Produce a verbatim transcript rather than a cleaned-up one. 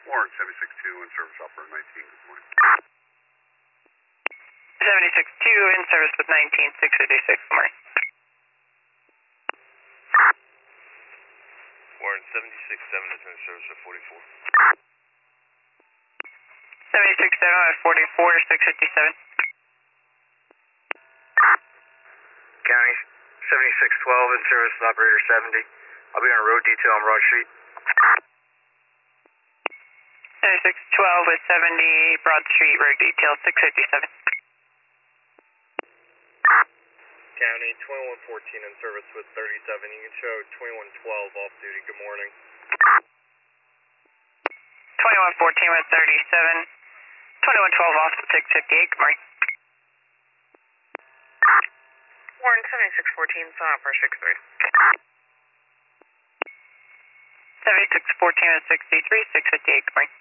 Warren seventy-six two in service operator nineteen, good morning. seventy-six two in service with nineteen six fifty-six, good morning. Warren seventy-six seven is in service with forty-four. seventy-six seven at forty-four, six fifty-seven. County seventy-six twelve in service with operator seventy. I'll be on a road detail on Broad Street. seventy-six twelve with seventy, Broad Street, road detail, six fifty-seven. County twenty-one fourteen in service with thirty-seven. You can show twenty-one twelve off duty. Good morning. twenty-one fourteen with thirty-seven. twenty-one twelve off with six fifty-eight, good morning. Warren seventy-six fourteen, sign up for six three. seventy-six fourteen with sixty-three, six fifty-eight, good morning.